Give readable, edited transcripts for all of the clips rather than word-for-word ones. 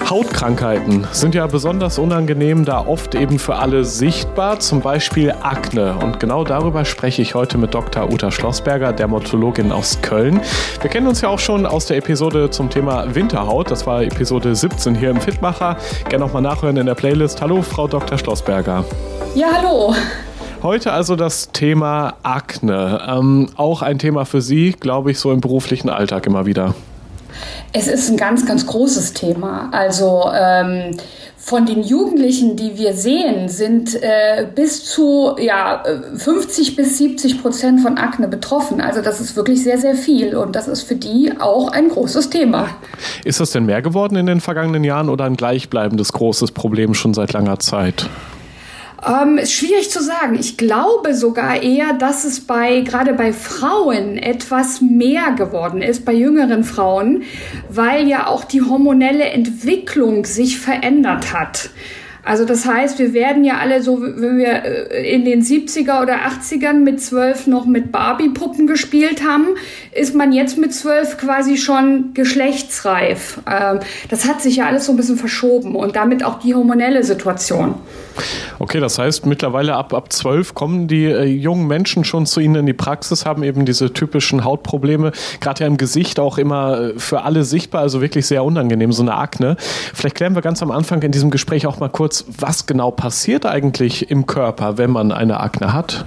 Hautkrankheiten sind ja besonders unangenehm, da oft eben für alle sichtbar, zum Beispiel Akne. Und genau darüber spreche ich heute mit Dr. Uta Schlossberger, Dermatologin aus Köln. Wir kennen uns ja auch schon aus der Episode zum Thema Winterhaut. Das war Episode 17 hier im Fitmacher. Gerne nochmal nachhören in der Playlist. Hallo, Frau Dr. Schlossberger. Ja, hallo. Heute also das Thema Akne. Auch ein Thema für Sie, glaube ich, so im beruflichen Alltag immer wieder. Es ist ein ganz, ganz großes Thema. Also von den Jugendlichen, die wir sehen, sind bis zu 50-70% von Akne betroffen. Also das ist wirklich sehr, sehr viel und das ist für die auch ein großes Thema. Ist das denn mehr geworden in den vergangenen Jahren oder ein gleichbleibendes großes Problem schon seit langer Zeit? Ist schwierig zu sagen. Ich glaube sogar eher, dass es gerade bei Frauen etwas mehr geworden ist, bei jüngeren Frauen, weil ja auch die hormonelle Entwicklung sich verändert hat. Also das heißt, wir werden ja alle so, wenn wir in den 70er oder 80ern mit 12 noch mit Barbie-Puppen gespielt haben, ist man jetzt mit 12 quasi schon geschlechtsreif. Das hat sich ja alles so ein bisschen verschoben und damit auch die hormonelle Situation. Okay, das heißt, mittlerweile ab 12 kommen die jungen Menschen schon zu Ihnen in die Praxis, haben eben diese typischen Hautprobleme, gerade ja im Gesicht auch immer für alle sichtbar, also wirklich sehr unangenehm, so eine Akne. Vielleicht klären wir ganz am Anfang in diesem Gespräch auch mal kurz, was genau passiert eigentlich im Körper, wenn man eine Akne hat?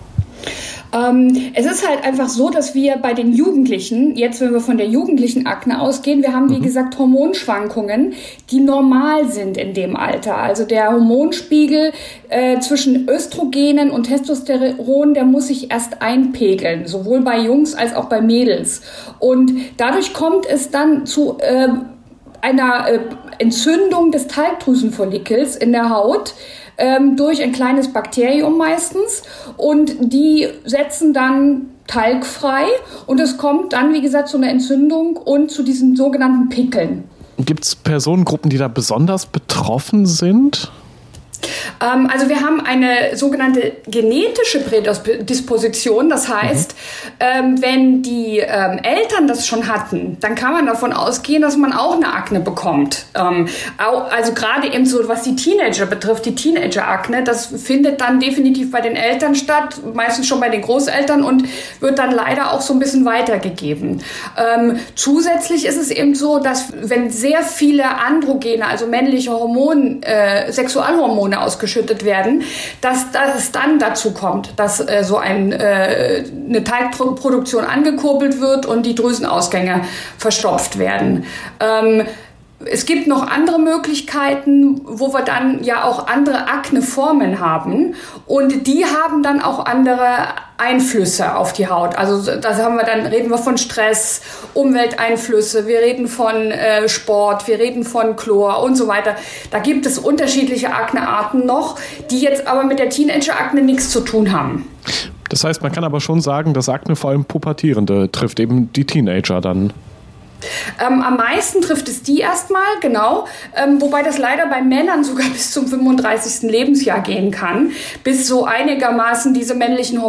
Es ist halt einfach so, dass wir bei den Jugendlichen, jetzt wenn wir von der jugendlichen Akne ausgehen, wir haben wie gesagt Hormonschwankungen, die normal sind in dem Alter. Also der Hormonspiegel zwischen Östrogenen und Testosteron, der muss sich erst einpegeln, sowohl bei Jungs als auch bei Mädels. Und dadurch kommt es dann zu einer Entzündung des Talgdrüsenfollikels in der Haut, durch ein kleines Bakterium meistens, und die setzen dann Talg frei und es kommt dann, wie gesagt, zu einer Entzündung und zu diesen sogenannten Pickeln. Gibt es Personengruppen, die da besonders betroffen sind? Also wir haben eine sogenannte genetische Prädisposition. Das heißt, wenn die Eltern das schon hatten, dann kann man davon ausgehen, dass man auch eine Akne bekommt. Also gerade eben so, was die Teenager betrifft, die Teenager-Akne, das findet dann definitiv bei den Eltern statt, meistens schon bei den Großeltern und wird dann leider auch so ein bisschen weitergegeben. Zusätzlich ist es eben so, dass wenn sehr viele Androgene, also männliche Sexualhormone ausgeschüttet werden, dass es dann dazu kommt, dass so eine Talgproduktion angekurbelt wird und die Drüsenausgänge verstopft werden. Es gibt noch andere Möglichkeiten, wo wir dann ja auch andere Akneformen haben und die haben dann auch andere Einflüsse auf die Haut. Also reden wir von Stress, Umwelteinflüsse, wir reden von Sport, wir reden von Chlor und so weiter. Da gibt es unterschiedliche Aknearten noch, die jetzt aber mit der Teenager-Akne nichts zu tun haben. Das heißt, man kann aber schon sagen, dass Akne vor allem Pubertierende trifft, eben die Teenager dann. Am meisten trifft es die erstmal, genau, wobei das leider bei Männern sogar bis zum 35. Lebensjahr gehen kann, bis so einigermaßen diese männlichen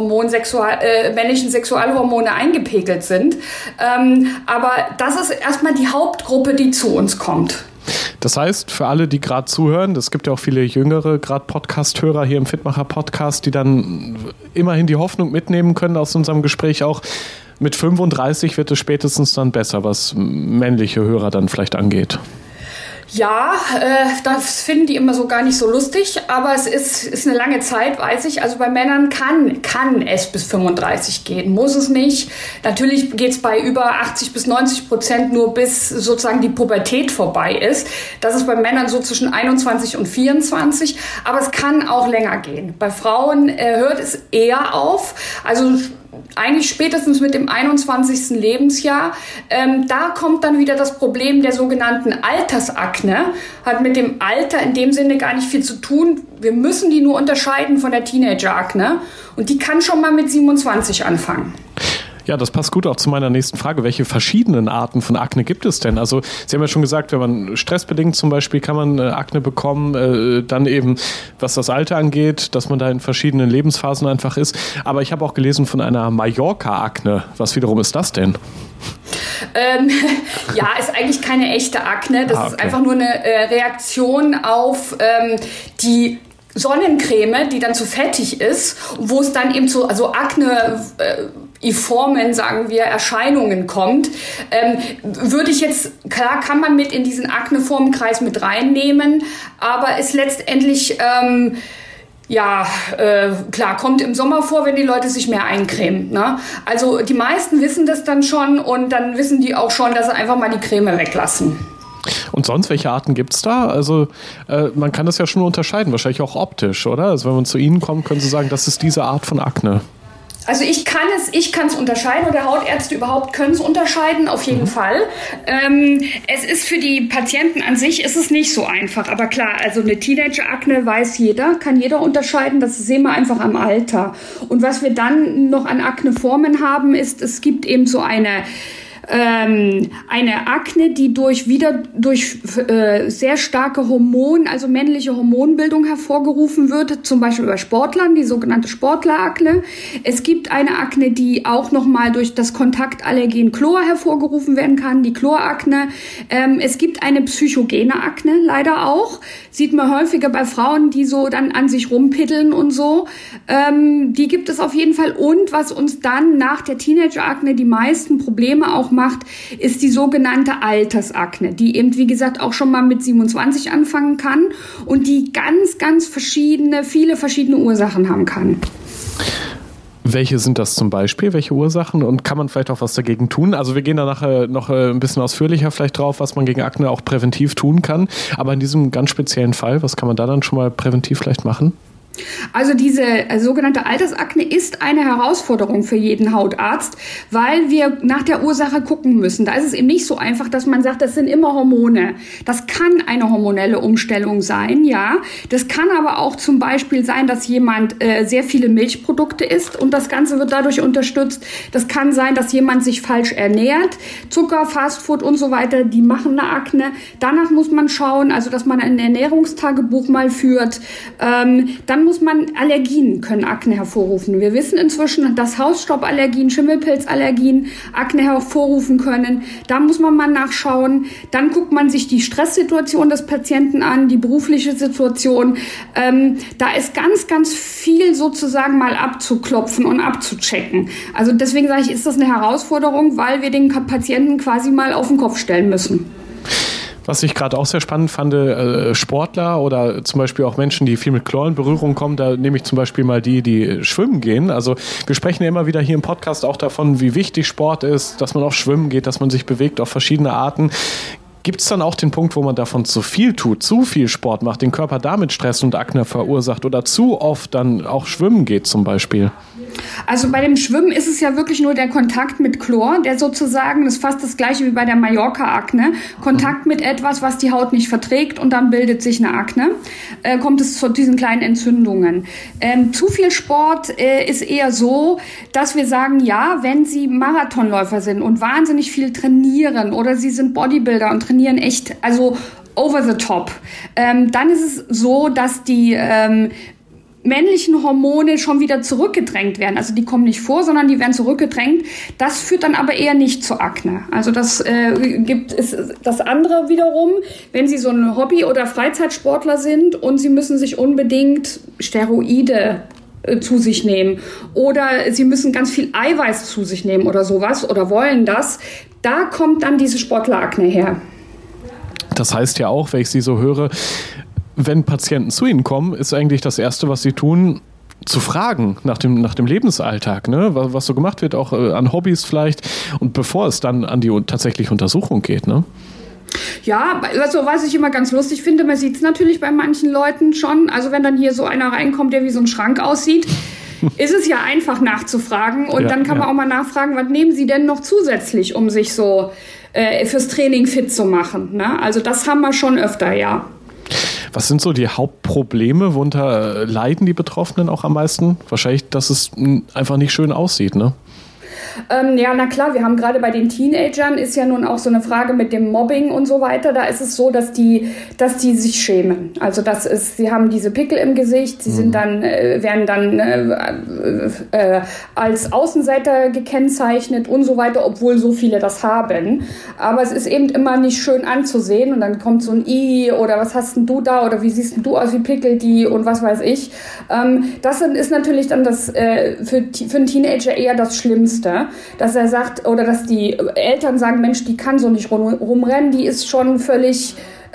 Sexualhormone eingepegelt sind. Aber das ist erstmal die Hauptgruppe, die zu uns kommt. Das heißt, für alle, die gerade zuhören, es gibt ja auch viele jüngere, gerade Podcast-Hörer hier im Fitmacher-Podcast, die dann immerhin die Hoffnung mitnehmen können aus unserem Gespräch auch, mit 35 wird es spätestens dann besser, was männliche Hörer dann vielleicht angeht. Ja, das finden die immer so gar nicht so lustig, aber es ist eine lange Zeit, weiß ich. Also bei Männern kann es bis 35 gehen, muss es nicht. Natürlich geht es bei über 80-90% nur bis sozusagen die Pubertät vorbei ist. Das ist bei Männern so zwischen 21 und 24, aber es kann auch länger gehen. Bei Frauen hört es eher auf, also eigentlich spätestens mit dem 21. Lebensjahr. Da kommt dann wieder das Problem der sogenannten Altersakne. Hat mit dem Alter in dem Sinne gar nicht viel zu tun. Wir müssen die nur unterscheiden von der Teenagerakne. Und die kann schon mal mit 27 anfangen. Ja, das passt gut auch zu meiner nächsten Frage. Welche verschiedenen Arten von Akne gibt es denn? Also Sie haben ja schon gesagt, wenn man stressbedingt zum Beispiel kann man Akne bekommen, dann eben, was das Alter angeht, dass man da in verschiedenen Lebensphasen einfach ist. Aber ich habe auch gelesen von einer Mallorca-Akne. Was wiederum ist das denn? Ja, ist eigentlich keine echte Akne. Das ist einfach nur eine Reaktion auf die Sonnencreme, die dann zu fettig ist, wo es dann eben zu Akne-iformen, sagen wir, Erscheinungen kommt. Würde ich jetzt, klar kann man mit in diesen Akneformenkreis mit reinnehmen, aber ist letztendlich, klar, kommt im Sommer vor, wenn die Leute sich mehr eincremen. Ne? Also die meisten wissen das dann schon und dann wissen die auch schon, dass sie einfach mal die Creme weglassen. Und sonst, welche Arten gibt es da? Also man kann das ja schon unterscheiden, wahrscheinlich auch optisch, oder? Also wenn man zu Ihnen kommt, können Sie sagen, das ist diese Art von Akne. Also ich kann es unterscheiden, oder Hautärzte überhaupt können es unterscheiden, auf jeden Fall. Es ist für die Patienten an sich ist es nicht so einfach. Aber klar, also eine Teenager-Akne kann jeder unterscheiden. Das sehen wir einfach am Alter. Und was wir dann noch an Akneformen haben, ist, es gibt eben so eine Akne, die durch sehr starke also männliche Hormonbildung hervorgerufen wird, zum Beispiel bei Sportlern, die sogenannte Sportlerakne. Es gibt eine Akne, die auch nochmal durch das Kontaktallergen Chlor hervorgerufen werden kann, die Chlorakne. Es gibt eine psychogene Akne, leider auch. Sieht man häufiger bei Frauen, die so dann an sich rumpiddeln und so. Die gibt es auf jeden Fall. Und was uns dann nach der Teenager-Akne die meisten Probleme auch macht, ist die sogenannte Altersakne, die eben, wie gesagt, auch schon mal mit 27 anfangen kann und die ganz, ganz viele verschiedene Ursachen haben kann. Welche sind das zum Beispiel? Welche Ursachen? Und kann man vielleicht auch was dagegen tun? Also wir gehen da nachher noch ein bisschen ausführlicher vielleicht drauf, was man gegen Akne auch präventiv tun kann. Aber in diesem ganz speziellen Fall, was kann man da dann schon mal präventiv vielleicht machen? Also diese sogenannte Altersakne ist eine Herausforderung für jeden Hautarzt, weil wir nach der Ursache gucken müssen. Da ist es eben nicht so einfach, dass man sagt, das sind immer Hormone. Das kann eine hormonelle Umstellung sein, ja. Das kann aber auch zum Beispiel sein, dass jemand sehr viele Milchprodukte isst und das Ganze wird dadurch unterstützt. Das kann sein, dass jemand sich falsch ernährt. Zucker, Fastfood und so weiter, die machen eine Akne. Danach muss man schauen, also dass man ein Ernährungstagebuch mal führt. Dann Allergien können Akne hervorrufen. Wir wissen inzwischen, dass Hausstauballergien, Schimmelpilzallergien Akne hervorrufen können. Da muss man mal nachschauen. Dann guckt man sich die Stresssituation des Patienten an, die berufliche Situation. Da ist ganz, ganz viel sozusagen mal abzuklopfen und abzuchecken. Also deswegen sage ich, ist das eine Herausforderung, weil wir den Patienten quasi mal auf den Kopf stellen müssen. Was ich gerade auch sehr spannend fand, Sportler oder zum Beispiel auch Menschen, die viel mit Chlor in Berührung kommen, da nehme ich zum Beispiel mal die schwimmen gehen. Also wir sprechen ja immer wieder hier im Podcast auch davon, wie wichtig Sport ist, dass man auch schwimmen geht, dass man sich bewegt auf verschiedene Arten. Gibt es dann auch den Punkt, wo man davon zu viel tut, zu viel Sport macht, den Körper damit Stress und Akne verursacht oder zu oft dann auch schwimmen geht zum Beispiel? Also bei dem Schwimmen ist es ja wirklich nur der Kontakt mit Chlor, der sozusagen, das ist fast das gleiche wie bei der Mallorca-Akne, Kontakt mit etwas, was die Haut nicht verträgt und dann bildet sich eine Akne, kommt es zu diesen kleinen Entzündungen. Zu viel Sport ist eher so, dass wir sagen, ja, wenn Sie Marathonläufer sind und wahnsinnig viel trainieren oder Sie sind Bodybuilder und trainieren echt, also over the top, dann ist es so, dass die männlichen Hormone schon wieder zurückgedrängt werden. Also die kommen nicht vor, sondern die werden zurückgedrängt. Das führt dann aber eher nicht zu Akne. Also das ist das andere wiederum, wenn Sie so ein Hobby- oder Freizeitsportler sind und Sie müssen sich unbedingt Steroide zu sich nehmen oder Sie müssen ganz viel Eiweiß zu sich nehmen oder sowas oder wollen das, da kommt dann diese Sportlerakne her. Das heißt ja auch, wenn ich Sie so höre, wenn Patienten zu Ihnen kommen, ist eigentlich das Erste, was Sie tun, zu fragen nach dem Lebensalltag, ne? Was so gemacht wird, auch an Hobbys vielleicht, und bevor es dann an die tatsächliche Untersuchung geht, ne? Ja, also was ich immer ganz lustig finde, man sieht es natürlich bei manchen Leuten schon, also wenn dann hier so einer reinkommt, der wie so ein Schrank aussieht, ist es ja einfach nachzufragen und dann kann man auch mal nachfragen, was nehmen Sie denn noch zusätzlich, um sich so fürs Training fit zu machen, ne? Also das haben wir schon öfter, ja. Was sind so die Hauptprobleme, worunter leiden die Betroffenen auch am meisten? Wahrscheinlich, dass es einfach nicht schön aussieht, ne? Ja, na klar, wir haben gerade bei den Teenagern ist ja nun auch so eine Frage mit dem Mobbing und so weiter. Da ist es so, dass die sich schämen. Also sie haben diese Pickel im Gesicht, sie sind dann, werden dann als Außenseiter gekennzeichnet und so weiter, obwohl so viele das haben. Aber es ist eben immer nicht schön anzusehen und dann kommt so ein I oder was hast denn du da oder wie siehst denn du aus wie Pickel die und was weiß ich. Das ist natürlich dann das für einen Teenager eher das Schlimmste, dass er sagt oder dass die Eltern sagen, Mensch, die kann so nicht rumrennen, die ist schon völlig,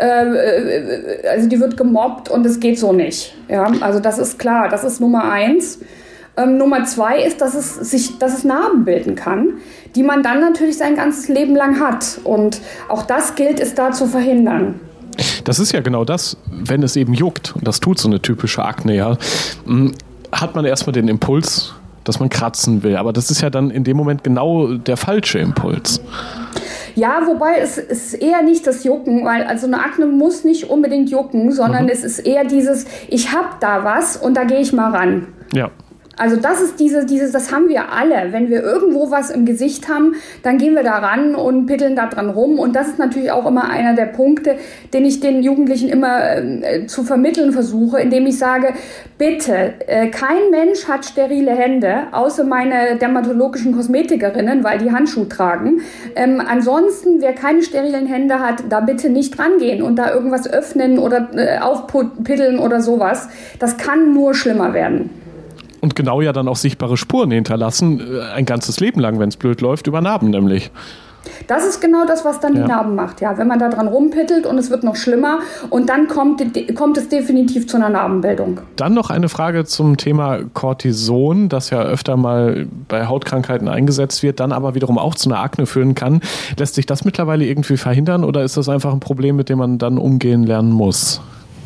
also die wird gemobbt und es geht so nicht. Ja, also das ist klar, das ist Nummer 1. Nummer 2 ist, dass es Narben bilden kann, die man dann natürlich sein ganzes Leben lang hat. Und auch das gilt es da zu verhindern. Das ist ja genau das, wenn es eben juckt, und das tut so eine typische Akne, ja, hat man erstmal den Impuls, dass man kratzen will. Aber das ist ja dann in dem Moment genau der falsche Impuls. Ja, wobei es ist eher nicht das Jucken, weil also eine Akne muss nicht unbedingt jucken, sondern es ist eher dieses, ich hab da was und da gehe ich mal ran. Ja. Also das ist das haben wir alle. Wenn wir irgendwo was im Gesicht haben, dann gehen wir da ran und pitteln da dran rum. Und das ist natürlich auch immer einer der Punkte, den ich den Jugendlichen immer zu vermitteln versuche, indem ich sage, bitte, kein Mensch hat sterile Hände, außer meine dermatologischen Kosmetikerinnen, weil die Handschuhe tragen. Ansonsten, wer keine sterilen Hände hat, da bitte nicht rangehen und da irgendwas öffnen oder aufpitteln oder sowas. Das kann nur schlimmer werden. Und genau ja dann auch sichtbare Spuren hinterlassen, ein ganzes Leben lang, wenn es blöd läuft, über Narben nämlich. Das ist genau das, was dann die Narben macht, ja. Wenn man da dran rumpittelt und es wird noch schlimmer und dann kommt es definitiv zu einer Narbenbildung. Dann noch eine Frage zum Thema Cortison, das ja öfter mal bei Hautkrankheiten eingesetzt wird, dann aber wiederum auch zu einer Akne führen kann. Lässt sich das mittlerweile irgendwie verhindern oder ist das einfach ein Problem, mit dem man dann umgehen lernen muss?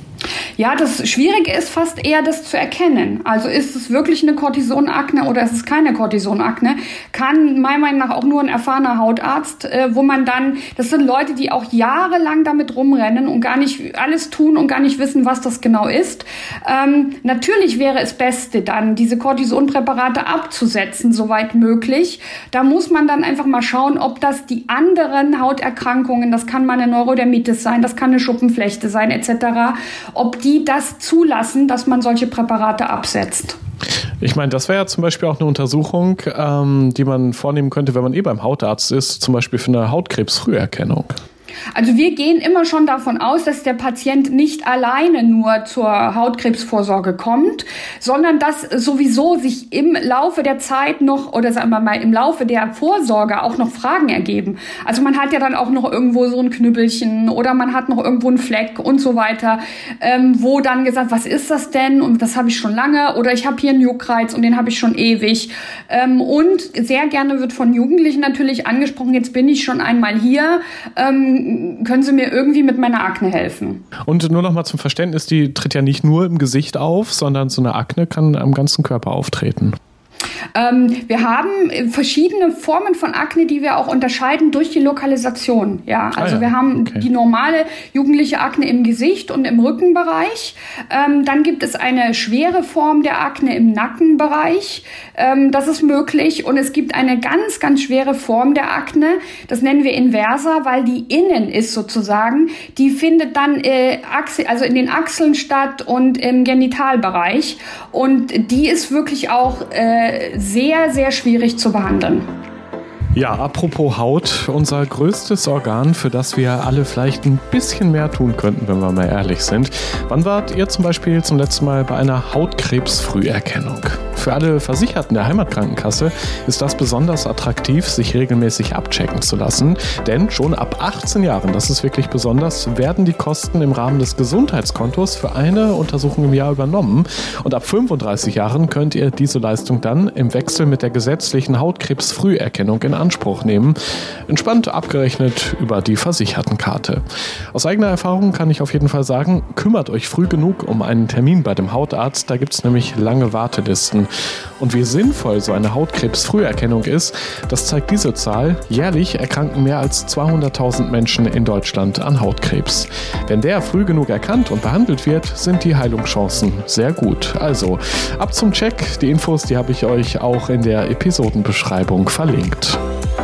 Ja, das Schwierige ist fast eher, das zu erkennen. Also ist es wirklich eine Cortisonakne oder ist es keine Cortisonakne? Kann meiner Meinung nach auch nur ein erfahrener Hautarzt, wo man dann, das sind Leute, die auch jahrelang damit rumrennen und gar nicht alles tun und gar nicht wissen, was das genau ist. Natürlich wäre es Beste dann, diese Cortisonpräparate abzusetzen, soweit möglich. Da muss man dann einfach mal schauen, ob das die anderen Hauterkrankungen, das kann mal eine Neurodermitis sein, das kann eine Schuppenflechte sein, etc., ob die das zulassen, dass man solche Präparate absetzt. Ich meine, das wäre ja zum Beispiel auch eine Untersuchung, die man vornehmen könnte, wenn man beim Hautarzt ist, zum Beispiel für eine Hautkrebsfrüherkennung. Also wir gehen immer schon davon aus, dass der Patient nicht alleine nur zur Hautkrebsvorsorge kommt, sondern dass sowieso sich im Laufe der Zeit noch, oder sagen wir mal im Laufe der Vorsorge auch noch Fragen ergeben. Also man hat ja dann auch noch irgendwo so ein Knüppelchen oder man hat noch irgendwo einen Fleck und so weiter, wo dann gesagt, was ist das denn? Und das habe ich schon lange oder ich habe hier einen Juckreiz und den habe ich schon ewig. Und sehr gerne wird von Jugendlichen natürlich angesprochen, jetzt bin ich schon einmal hier, können Sie mir irgendwie mit meiner Akne helfen? Und nur noch mal zum Verständnis, die tritt ja nicht nur im Gesicht auf, sondern so eine Akne kann am ganzen Körper auftreten. Wir haben verschiedene Formen von Akne, die wir auch unterscheiden durch die Lokalisation. Ja, also wir haben die normale jugendliche Akne im Gesicht und im Rückenbereich. Dann gibt es eine schwere Form der Akne im Nackenbereich. Das ist möglich. Und es gibt eine ganz, ganz schwere Form der Akne. Das nennen wir Inversa, weil die innen ist sozusagen. Die findet dann also in den Achseln statt und im Genitalbereich. Und die ist wirklich auch sehr, sehr schwierig zu behandeln. Ja, apropos Haut, unser größtes Organ, für das wir alle vielleicht ein bisschen mehr tun könnten, wenn wir mal ehrlich sind. Wann wart ihr zum Beispiel zum letzten Mal bei einer Hautkrebsfrüherkennung? Für alle Versicherten der Heimatkrankenkasse ist das besonders attraktiv, sich regelmäßig abchecken zu lassen. Denn schon ab 18 Jahren, das ist wirklich besonders, werden die Kosten im Rahmen des Gesundheitskontos für eine Untersuchung im Jahr übernommen. Und ab 35 Jahren könnt ihr diese Leistung dann im Wechsel mit der gesetzlichen Hautkrebsfrüherkennung in Anspruch Anspruch nehmen. Entspannt abgerechnet über die Versichertenkarte. Aus eigener Erfahrung kann ich auf jeden Fall sagen, kümmert euch früh genug um einen Termin bei dem Hautarzt. Da gibt es nämlich lange Wartelisten. Und wie sinnvoll so eine Hautkrebsfrüherkennung ist, das zeigt diese Zahl. Jährlich erkranken mehr als 200.000 Menschen in Deutschland an Hautkrebs. Wenn der früh genug erkannt und behandelt wird, sind die Heilungschancen sehr gut. Also, ab zum Check. Die Infos, die habe ich euch auch in der Episodenbeschreibung verlinkt.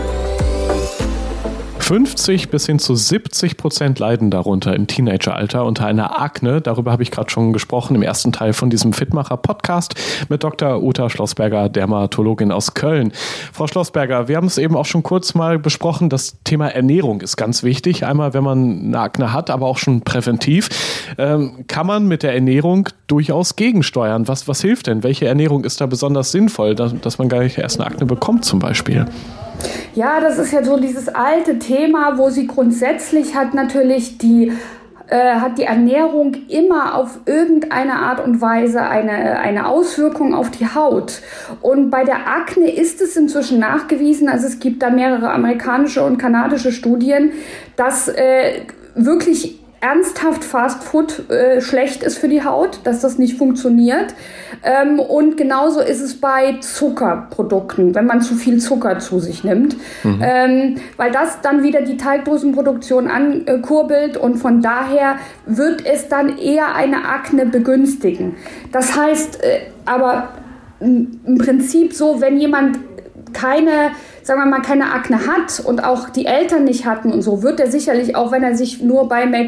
50 bis hin zu 70% leiden darunter im Teenageralter unter einer Akne. Darüber habe ich gerade schon gesprochen im ersten Teil von diesem Fitmacher-Podcast mit Dr. Uta Schlossberger, Dermatologin aus Köln. Frau Schlossberger, wir haben es eben auch schon kurz mal besprochen. Das Thema Ernährung ist ganz wichtig. Einmal, wenn man eine Akne hat, aber auch schon präventiv. Kann man mit der Ernährung durchaus gegensteuern? Was hilft denn? Welche Ernährung ist da besonders sinnvoll, dass man gar nicht erst eine Akne bekommt zum Beispiel? Ja, das ist ja so dieses alte Thema, wo sie grundsätzlich hat die Ernährung immer auf irgendeine Art und Weise eine Auswirkung auf die Haut. Und bei der Akne ist es inzwischen nachgewiesen, also es gibt da mehrere amerikanische und kanadische Studien, dass wirklich ernsthaft Fast Food schlecht ist für die Haut, dass das nicht funktioniert. Und genauso ist es bei Zuckerprodukten, wenn man zu viel Zucker zu sich nimmt, weil das dann wieder die Teigdosenproduktion ankurbelt und von daher wird es dann eher eine Akne begünstigen. Das heißt aber im Prinzip so, wenn jemand keine Akne hat und auch die Eltern nicht hatten und so, wird er sicherlich auch, wenn er sich nur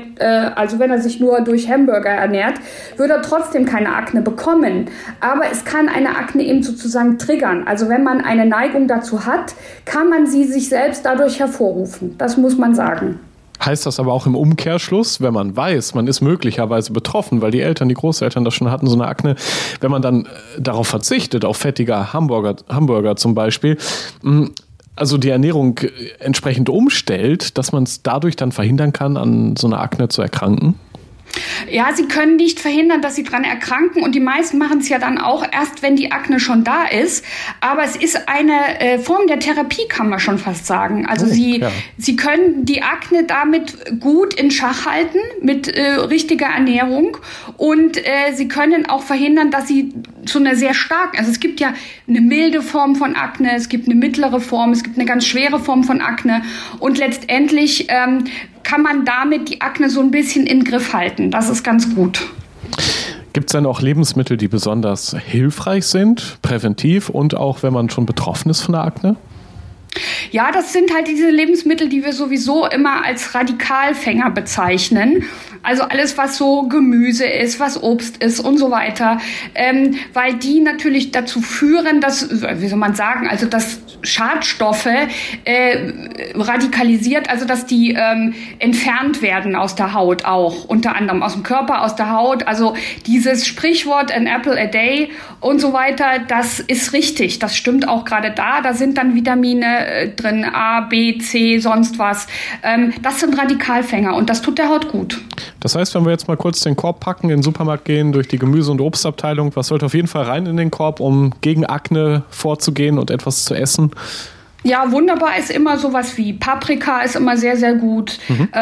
durch Hamburger ernährt, wird er trotzdem keine Akne bekommen. Aber es kann eine Akne eben sozusagen triggern. Also wenn man eine Neigung dazu hat, kann man sie sich selbst dadurch hervorrufen. Das muss man sagen. Heißt das aber auch im Umkehrschluss, wenn man weiß, man ist möglicherweise betroffen, weil die Eltern, die Großeltern das schon hatten, so eine Akne, wenn man dann darauf verzichtet, auf fettiger Hamburger zum Beispiel, also die Ernährung entsprechend umstellt, dass man es dadurch dann verhindern kann, an so einer Akne zu erkranken? Ja, sie können nicht verhindern, dass sie dran erkranken und die meisten machen es ja dann auch erst, wenn die Akne schon da ist. Aber es ist eine Form der Therapie, kann man schon fast sagen. Also sie können die Akne damit gut in Schach halten mit richtiger Ernährung und sie können auch verhindern, dass sie zu einer sehr starken, also es gibt ja eine milde Form von Akne, es gibt eine mittlere Form, es gibt eine ganz schwere Form von Akne und letztendlich kann man damit die Akne so ein bisschen in den Griff halten. Das ist ganz gut. Gibt es denn auch Lebensmittel, die besonders hilfreich sind, präventiv und auch, wenn man schon betroffen ist von der Akne? Ja, das sind halt diese Lebensmittel, die wir sowieso immer als Radikalfänger bezeichnen. Also alles, was so Gemüse ist, was Obst ist und so weiter. Weil die natürlich dazu führen, dass, wie soll man sagen, also dass Schadstoffe radikalisiert, also dass die entfernt werden aus der Haut auch, unter anderem aus dem Körper, aus der Haut. Also dieses Sprichwort an apple a day und so weiter, das ist richtig. Das stimmt auch gerade da. Da sind dann Vitamine drin, A, B, C, sonst was. Das sind Radikalfänger und das tut der Haut gut. Das heißt, wenn wir jetzt mal kurz den Korb packen, in den Supermarkt gehen, durch die Gemüse- und Obstabteilung, was sollte auf jeden Fall rein in den Korb, um gegen Akne vorzugehen und etwas zu essen? Ja, wunderbar ist immer sowas wie Paprika ist immer sehr, sehr gut.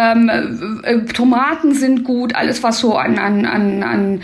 Tomaten sind gut, alles was so an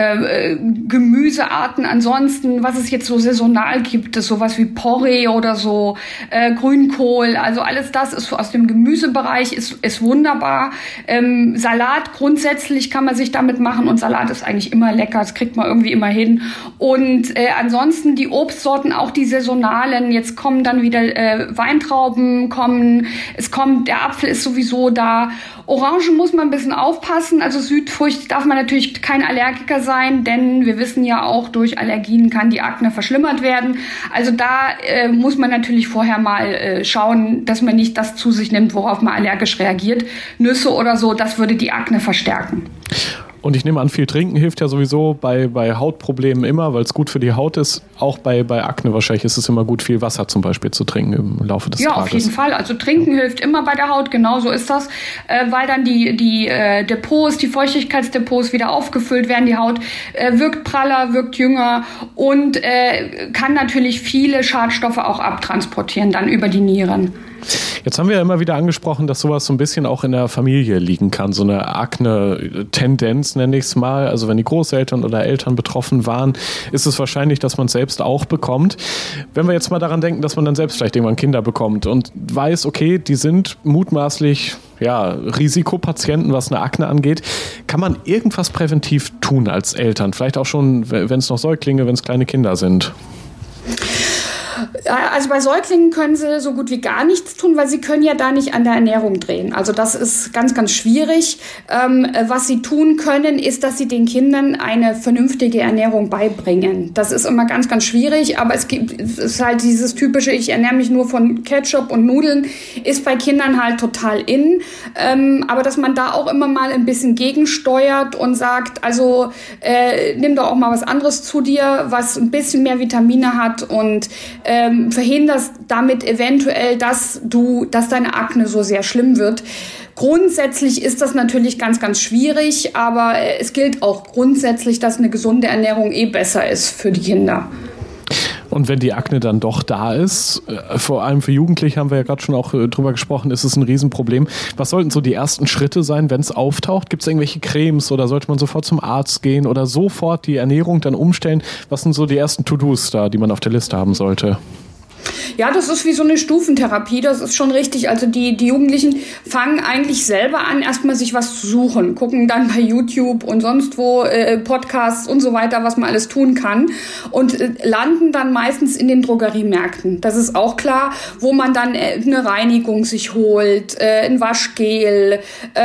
Gemüsearten ansonsten, was es jetzt so saisonal gibt, ist sowas wie Porree oder so, Grünkohl, also alles das ist so aus dem Gemüsebereich, ist wunderbar. Salat grundsätzlich kann man sich damit machen und Salat ist eigentlich immer lecker, das kriegt man irgendwie immer hin. Und ansonsten die Obstsorten, auch die saisonalen, jetzt kommen dann wieder Weintrauben kommen, der Apfel ist sowieso da. Orangen muss man ein bisschen aufpassen, also Südfrucht darf man natürlich kein Allergiker sein, denn wir wissen ja auch, durch Allergien kann die Akne verschlimmert werden. Also da muss man natürlich vorher mal schauen, dass man nicht das zu sich nimmt, worauf man allergisch reagiert. Nüsse oder so, das würde die Akne verstärken. Und ich nehme an, viel trinken hilft ja sowieso bei Hautproblemen immer, weil es gut für die Haut ist. Auch bei Akne wahrscheinlich ist es immer gut, viel Wasser zum Beispiel zu trinken im Laufe des Tages. Ja, auf jeden Fall. Also trinken hilft immer bei der Haut, genau so ist das, weil dann die Depots, die Feuchtigkeitsdepots wieder aufgefüllt werden. Die Haut wirkt praller, wirkt jünger und kann natürlich viele Schadstoffe auch abtransportieren, dann über die Nieren. Jetzt haben wir ja immer wieder angesprochen, dass sowas so ein bisschen auch in der Familie liegen kann. So eine Akne-Tendenz, nenne ich es mal. Also wenn die Großeltern oder Eltern betroffen waren, ist es wahrscheinlich, dass man es selbst auch bekommt. Wenn wir jetzt mal daran denken, dass man dann selbst vielleicht irgendwann Kinder bekommt und weiß, okay, die sind mutmaßlich Risikopatienten, was eine Akne angeht. Kann man irgendwas präventiv tun als Eltern? Vielleicht auch schon, wenn es noch Säuglinge, wenn es kleine Kinder sind? Also bei Säuglingen können sie so gut wie gar nichts tun, weil sie können ja da nicht an der Ernährung drehen. Also das ist ganz, ganz schwierig. Was sie tun können, ist, dass sie den Kindern eine vernünftige Ernährung beibringen. Das ist immer ganz, ganz schwierig, aber es ist halt dieses typische, ich ernähre mich nur von Ketchup und Nudeln, ist bei Kindern halt total in. Aber dass man da auch immer mal ein bisschen gegensteuert und sagt, also nimm doch auch mal was anderes zu dir, was ein bisschen mehr Vitamine hat und verhinderst damit eventuell, dass deine Akne so sehr schlimm wird. Grundsätzlich ist das natürlich ganz, ganz schwierig, aber es gilt auch grundsätzlich, dass eine gesunde Ernährung besser ist für die Kinder. Und wenn die Akne dann doch da ist, vor allem für Jugendliche haben wir ja gerade schon auch drüber gesprochen, ist es ein Riesenproblem. Was sollten so die ersten Schritte sein, wenn es auftaucht? Gibt es irgendwelche Cremes oder sollte man sofort zum Arzt gehen oder sofort die Ernährung dann umstellen? Was sind so die ersten To-Dos da, die man auf der Liste haben sollte? Ja, das ist wie so eine Stufentherapie, das ist schon richtig. Also die Jugendlichen fangen eigentlich selber an, erstmal sich was zu suchen, gucken dann bei YouTube und sonst wo Podcasts und so weiter, was man alles tun kann und landen dann meistens in den Drogeriemärkten. Das ist auch klar, wo man dann eine Reinigung sich holt, ein Waschgel,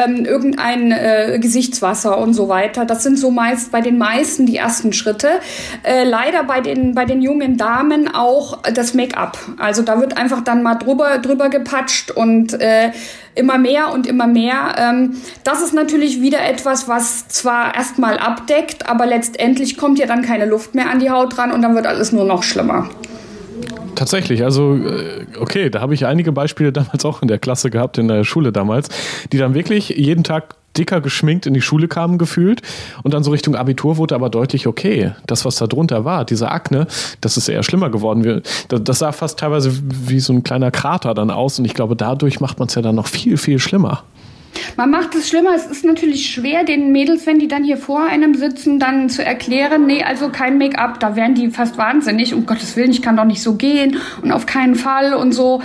irgendein Gesichtswasser und so weiter. Das sind so meist bei den meisten die ersten Schritte. Leider bei den jungen Damen auch das Make-up. Also da wird einfach dann mal drüber gepatscht und immer mehr und immer mehr. Das ist natürlich wieder etwas, was zwar erstmal abdeckt, aber letztendlich kommt ja dann keine Luft mehr an die Haut ran und dann wird alles nur noch schlimmer. Tatsächlich, also okay, da habe ich einige Beispiele damals auch in der Klasse gehabt, in der Schule damals, die dann wirklich jeden Tag dicker geschminkt in die Schule kamen gefühlt und dann so Richtung Abitur wurde aber deutlich, okay, das, was da drunter war, diese Akne, das ist eher schlimmer geworden. Das sah fast teilweise wie so ein kleiner Krater dann aus und ich glaube, dadurch macht man es ja dann noch viel, viel schlimmer. Man macht es schlimmer. Es ist natürlich schwer, den Mädels, wenn die dann hier vor einem sitzen, dann zu erklären, nee, also kein Make-up. Da werden die fast wahnsinnig. Um Gottes Willen, ich kann doch nicht so gehen und auf keinen Fall und so.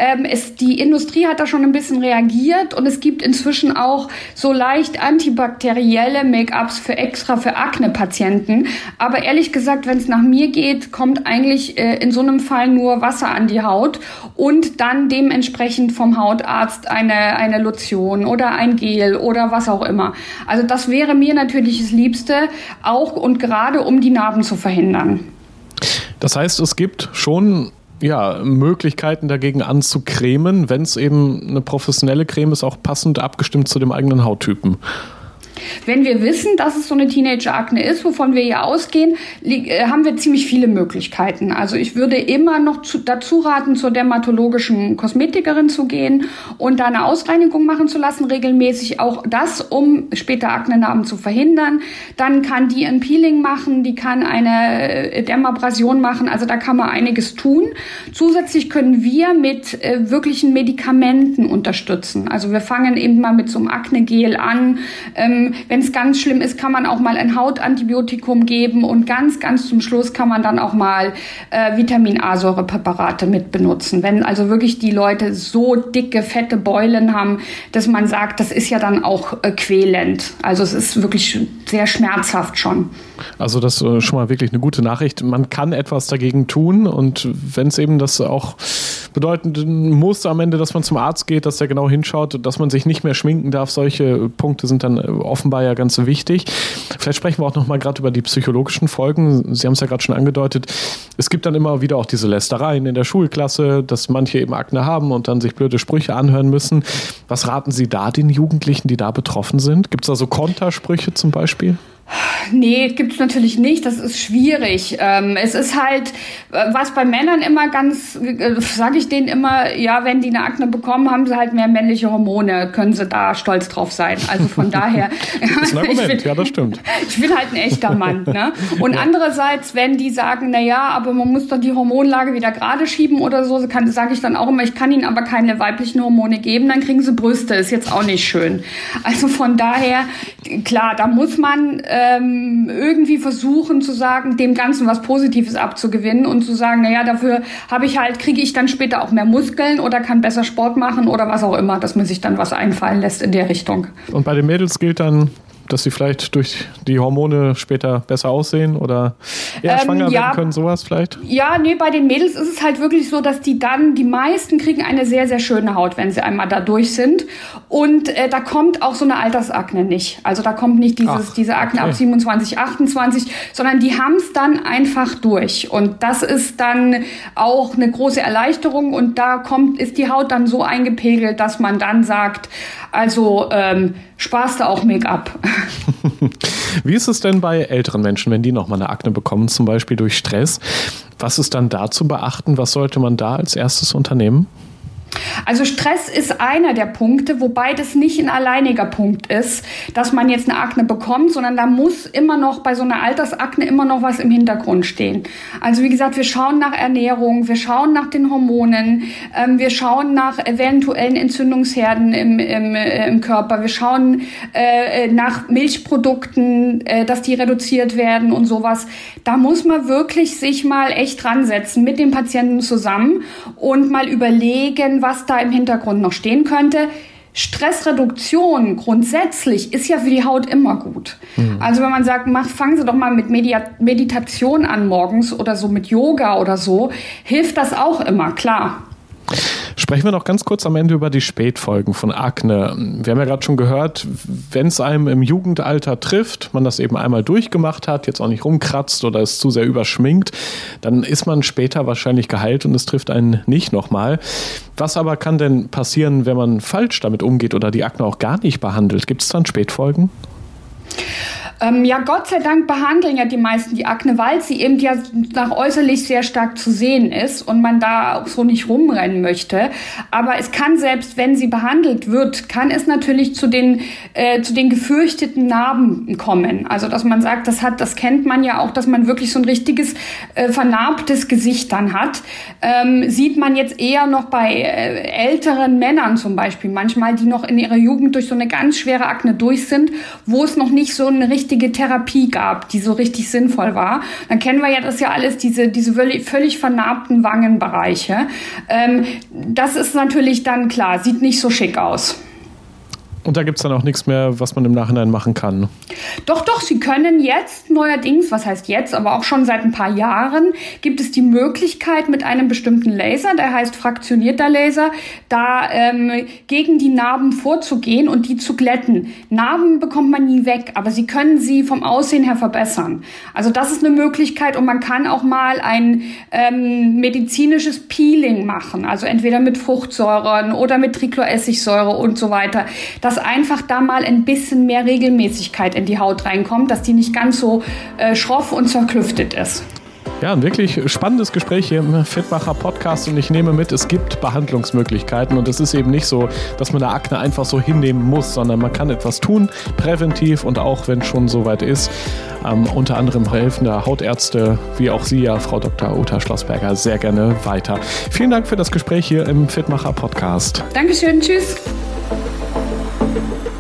Die Industrie hat da schon ein bisschen reagiert und es gibt inzwischen auch so leicht antibakterielle Make-ups für Akne-Patienten. Aber ehrlich gesagt, wenn es nach mir geht, kommt eigentlich in so einem Fall nur Wasser an die Haut und dann dementsprechend vom Hautarzt eine Lotion oder ein Gel oder was auch immer. Also das wäre mir natürlich das Liebste, auch und gerade um die Narben zu verhindern. Das heißt, es gibt schon Möglichkeiten dagegen anzucremen, wenn es eben eine professionelle Creme ist, auch passend abgestimmt zu dem eigenen Hauttypen. Wenn wir wissen, dass es so eine Teenager-Akne ist, wovon wir hier ausgehen, haben wir ziemlich viele Möglichkeiten. Also ich würde immer noch dazu raten, zur dermatologischen Kosmetikerin zu gehen und da eine Ausreinigung machen zu lassen, regelmäßig auch das, um später Aknenarben zu verhindern. Dann kann die ein Peeling machen, die kann eine Dermabrasion machen, also da kann man einiges tun. Zusätzlich können wir mit wirklichen Medikamenten unterstützen. Also wir fangen eben mal mit so einem Akne-Gel an. Wenn es ganz schlimm ist, kann man auch mal ein Hautantibiotikum geben und ganz, ganz zum Schluss kann man dann auch mal Vitamin-A-Säurepräparate mit benutzen. Wenn also wirklich die Leute so dicke, fette Beulen haben, dass man sagt, das ist ja dann auch quälend. Also es ist wirklich sehr schmerzhaft schon. Also das ist schon mal wirklich eine gute Nachricht. Man kann etwas dagegen tun und wenn es eben das auch bedeuten muss am Ende, dass man zum Arzt geht, dass der genau hinschaut, dass man sich nicht mehr schminken darf, solche Punkte sind dann oft offenbar ja ganz wichtig. Vielleicht sprechen wir auch noch mal gerade über die psychologischen Folgen. Sie haben es ja gerade schon angedeutet. Es gibt dann immer wieder auch diese Lästereien in der Schulklasse, dass manche eben Akne haben und dann sich blöde Sprüche anhören müssen. Was raten Sie da den Jugendlichen, die da betroffen sind? Gibt es da so Kontersprüche zum Beispiel? Nee, gibt's natürlich nicht. Das ist schwierig. Es ist halt, was bei Männern immer ganz, sage ich denen immer, ja, wenn die eine Akne bekommen, haben sie halt mehr männliche Hormone, können sie da stolz drauf sein. Also von daher. Das ist ein Argument, ja, das stimmt. Ich bin halt ein echter Mann, ne? Und andererseits, wenn die sagen, na ja, aber man muss doch die Hormonlage wieder gerade schieben oder so, sage ich dann auch immer, ich kann ihnen aber keine weiblichen Hormone geben, dann kriegen sie Brüste, ist jetzt auch nicht schön. Also von daher, klar, da muss man irgendwie versuchen zu sagen, dem Ganzen was Positives abzugewinnen und zu sagen, naja, dafür kriege ich dann später auch mehr Muskeln oder kann besser Sport machen oder was auch immer, dass man sich dann was einfallen lässt in der Richtung. Und bei den Mädels gilt dann, dass sie vielleicht durch die Hormone später besser aussehen oder eher schwanger werden können, sowas vielleicht? Ja, nee, bei den Mädels ist es halt wirklich so, dass die meisten kriegen eine sehr, sehr schöne Haut, wenn sie einmal da durch sind. Und da kommt auch so eine Altersakne nicht. Also da kommt nicht diese Akne ab 27, 28, sondern die haben es dann einfach durch. Und das ist dann auch eine große Erleichterung. Und ist die Haut dann so eingepegelt, dass man dann sagt, also sparst du auch Make-up. Wie ist es denn bei älteren Menschen, wenn die nochmal eine Akne bekommen, zum Beispiel durch Stress? Was ist dann da zu beachten? Was sollte man da als erstes unternehmen? Also Stress ist einer der Punkte, wobei das nicht ein alleiniger Punkt ist, dass man jetzt eine Akne bekommt, sondern da muss immer noch bei so einer Altersakne immer noch was im Hintergrund stehen. Also wie gesagt, wir schauen nach Ernährung, wir schauen nach den Hormonen, wir schauen nach eventuellen Entzündungsherden im Körper, wir schauen nach Milchprodukten, dass die reduziert werden und sowas. Da muss man wirklich sich mal echt dran setzen mit dem Patienten zusammen und mal überlegen, was da im Hintergrund noch stehen könnte. Stressreduktion grundsätzlich ist ja für die Haut immer gut. Mhm. Also wenn man sagt, fangen Sie doch mal mit Meditation an morgens oder so mit Yoga oder so, hilft das auch immer, klar. Sprechen wir noch ganz kurz am Ende über die Spätfolgen von Akne. Wir haben ja gerade schon gehört, wenn es einem im Jugendalter trifft, man das eben einmal durchgemacht hat, jetzt auch nicht rumkratzt oder ist zu sehr überschminkt, dann ist man später wahrscheinlich geheilt und es trifft einen nicht nochmal. Was aber kann denn passieren, wenn man falsch damit umgeht oder die Akne auch gar nicht behandelt? Gibt es dann Spätfolgen? Ja, Gott sei Dank behandeln ja die meisten die Akne, weil sie eben ja nach äußerlich sehr stark zu sehen ist und man da auch so nicht rumrennen möchte. Aber es kann, selbst wenn sie behandelt wird, kann es natürlich zu den gefürchteten Narben kommen. Also, dass man sagt, das kennt man ja auch, dass man wirklich so ein richtiges vernarbtes Gesicht dann hat. Sieht man jetzt eher noch bei älteren Männern zum Beispiel manchmal, die noch in ihrer Jugend durch so eine ganz schwere Akne durch sind, wo es noch nicht so eine richtige Therapie gab, die so richtig sinnvoll war. Dann kennen wir ja das ja alles, diese völlig vernarbten Wangenbereiche. Das ist natürlich dann klar, sieht nicht so schick aus. Und da gibt es dann auch nichts mehr, was man im Nachhinein machen kann? Doch, Sie können jetzt neuerdings, was heißt jetzt, aber auch schon seit ein paar Jahren, gibt es die Möglichkeit mit einem bestimmten Laser, der heißt fraktionierter Laser, da gegen die Narben vorzugehen und die zu glätten. Narben bekommt man nie weg, aber Sie können sie vom Aussehen her verbessern. Also das ist eine Möglichkeit und man kann auch mal ein medizinisches Peeling machen, also entweder mit Fruchtsäuren oder mit Tricloessigsäure und so weiter. Dass einfach da mal ein bisschen mehr Regelmäßigkeit in die Haut reinkommt, dass die nicht ganz so schroff und zerklüftet ist. Ja, ein wirklich spannendes Gespräch hier im Fitmacher Podcast und ich nehme mit, es gibt Behandlungsmöglichkeiten und es ist eben nicht so, dass man eine Akne einfach so hinnehmen muss, sondern man kann etwas tun, präventiv und auch, wenn es schon soweit ist, unter anderem helfen da Hautärzte, wie auch Sie ja, Frau Dr. Uta Schlossberger, sehr gerne weiter. Vielen Dank für das Gespräch hier im Fitmacher Podcast. Dankeschön, tschüss.